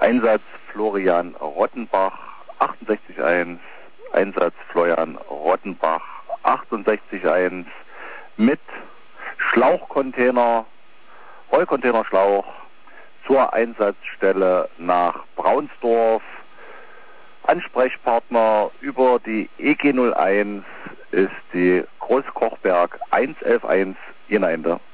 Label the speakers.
Speaker 1: Einsatz Florian Rottenbach 68.1, Einsatz Florian Rottenbach 68.1 mit Schlauchcontainer, Rollcontainerschlauch zur Einsatzstelle nach Braunsdorf. Ansprechpartner über die EG 01 ist die Großkochberg 111.1 Jenainde.